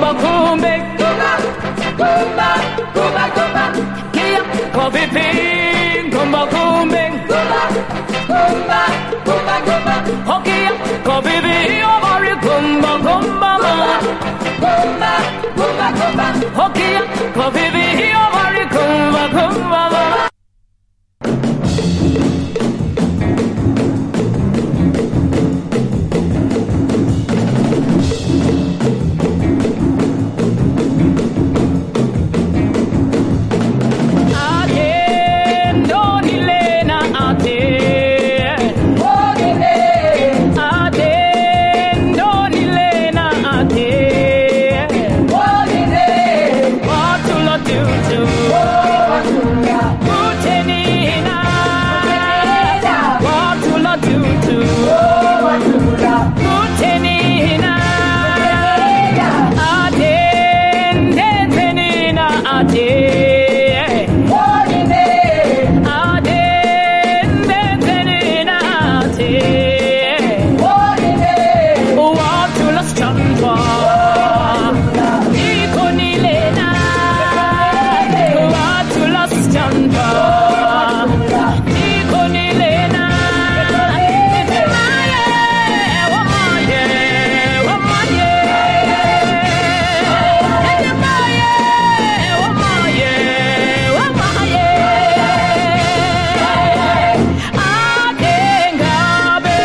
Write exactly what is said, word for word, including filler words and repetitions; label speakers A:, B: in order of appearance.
A: kumba kumbe,
B: kumba, kumba, kumba, kumba.
A: kia kovipi, kumba kumbe,
B: kumba, kumba, kumba, kumba.
A: Hokia kovipi, obari kumba kumba ma,
B: kumba, kumba, kumba.
A: Hokia kovipi, obari